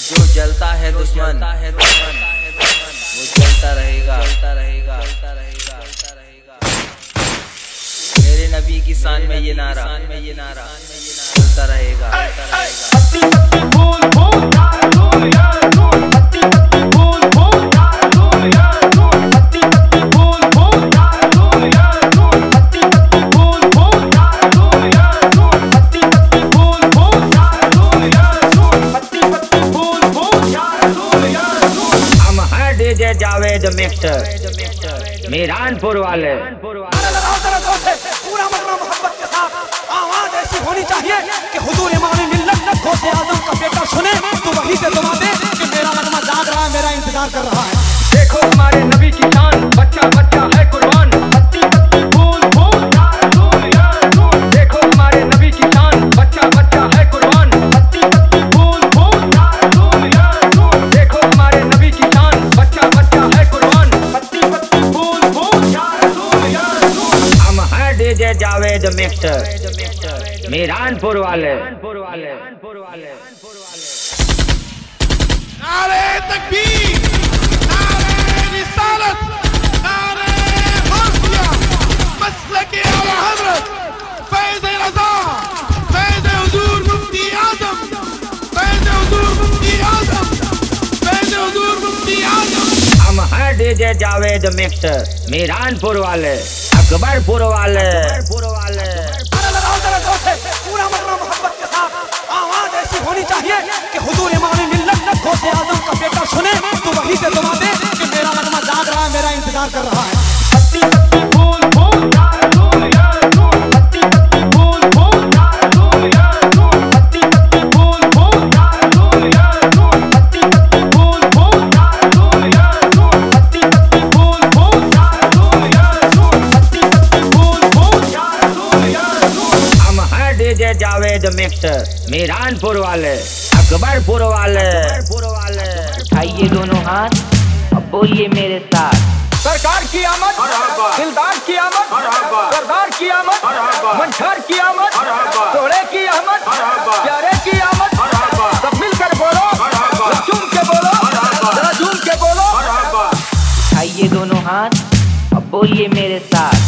जो जलता है दुश्मन वो जलता रहेगा। मेरे नबी की शान में ये नारा चलता रहेगा। जावेद मिक्सर मीरानपुर वाले पूरा मजमा मोहब्बत के साथ आवाज ऐसी होनी चाहिए कि हुजूर इमाम मिल्लत गौसे आजम का बेटा सुने तो वहीं से दुआ दे कि मेरा मजमा जाग रहा है, मेरा इंतजार कर रहा है। देखो हमारे नबी की शान, बच्चा बच्चा है कुर्बान। पत्ती पत्ती फूल फूल या रसूल या रसूल। देखो हमारे नबी की शान, बच्चा बच्चा है कुर्बान। पत्ती पत्ती फूल फूल या रसूल या रसूल। देखो हमारे नबी की शान, बच्चा बच्चा है कुर्बान। पत्ती पत्ती फूल फूल या रसूल या रसूल। हम हैं डीजे जावेद मिक्सर मीरानपुर वाले। नारे तकबीर, नारे रिसालत, नारे गौसिया, मसलके आला हज़रत, फैज़ रज़ा, फैज़ हुज़ूर मुफ्ती आज़म, फैज़ हुज़ूर मुफ्ती आज़म, फैज़ हुज़ूर मुफ्ती आज़म। हम हैं डीजे जावेद मिक्सर मीरानपुर वाले, अकबरपुर वाले। पूरा मजमा मोहब्बत के साथ आवाज ऐसी होनी चाहिए कि हुजूर इमाम मिल्लत गौसे आजम का बेटा सुने तो वहीं से दुआ दे कि मेरा मजमा जाग रहा है, मेरा इंतजार कर रहा है। पत्ती पत्ती फूल फूल या रसूल या रसूल। पत्ती पत्ती फूल फूल या रसूल या रसूल। पत्ती पत्ती फूल फूल या रसूल या रसूल। पत्ती पत्ती फूल फूल या रसूल या रसूल। पत्ती पत्ती फूल फूल या रसूल या रसूल। पत्ती पत्ती फूल फूल या रसूल या रसूल। हम हैं डीजे जावेद मिक्सर मीरानपुर वाले, अकबरपुर वाले। उठाइए दोनों हाथ अब बोलिए मेरे साथ। सरकार की आमद, दिलदार की आमद, सरदार की आमद, मंझार की आमद, तोड़े की आमद, प्यारे की आमद। सब मिलकर बोलो, झूम के बोलो, जरा झूम के बोलो। उठाइए दोनों हाथ अब बोलिए मेरे साथ।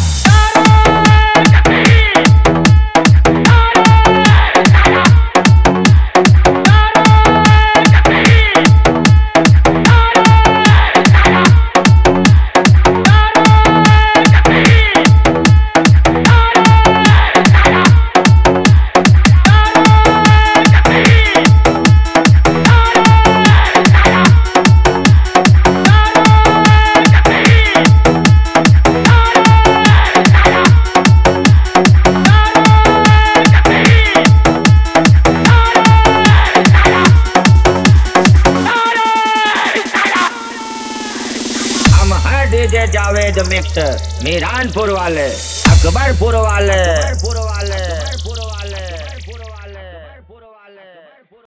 डीजे जावेद मिक्सर मीरानपुर वाले, अकबरपुर वाले।